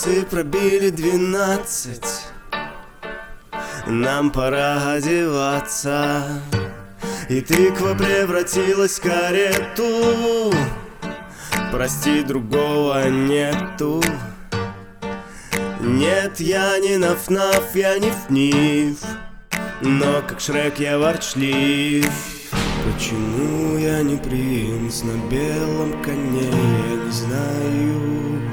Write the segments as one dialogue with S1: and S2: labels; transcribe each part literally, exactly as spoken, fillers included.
S1: Часы пробили двенадцать, нам пора одеваться. И тыква превратилась в карету, прости, другого нету. Нет, я не наф-наф, я не фниф, но как Шрек я ворчлив. Почему я не принц на белом коне, я не знаю.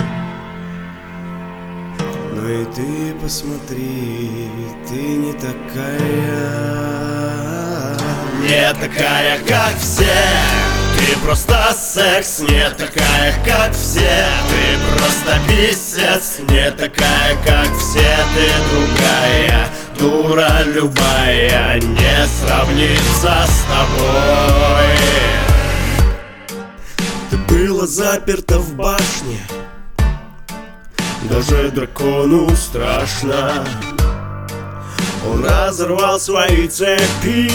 S1: Но и ты посмотри, ты не такая. Не такая, как все, ты просто секс. Не такая, как все, ты просто писец. Не такая, как все, ты другая. Дура любая не сравнится с тобой. Ты была заперта в башне, даже дракону страшно. Он разорвал свои цепи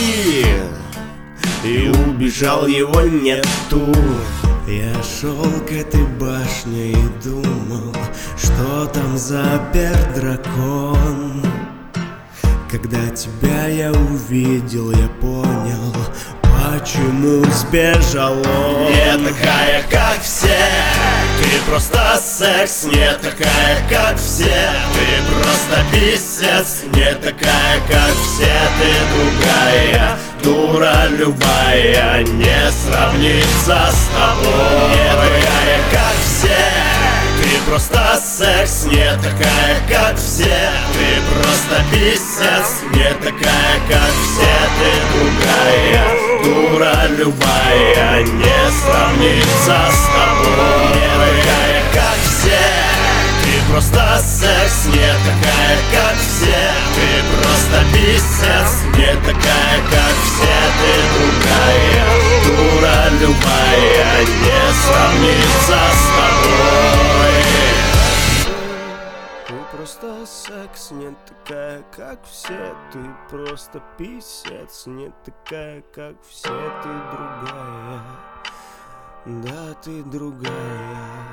S1: и убежал, его нету. Я шел к этой башне и думал, что там запер дракон. Когда тебя я увидел, я понял, почему сбежал он. Не такая, как все, ты просто секс. Не такая, как все, ты просто писец. Не такая, как все, ты другая. Дура любая не сравнится с тобой. Не такая, как все, ты просто секс. Не такая, как все, ты просто писец. Не такая, как все, ты другая. Дура любая не сравнится с тобой. Не такая, как все, ты просто секс. Не такая, как все, ты просто писец. Не такая, как все, ты другая. Дура любая не сравнится с тобой. Ты просто секс. Не такая, как все, ты просто писец. Не такая, как все, ты другая. Да, ты другая.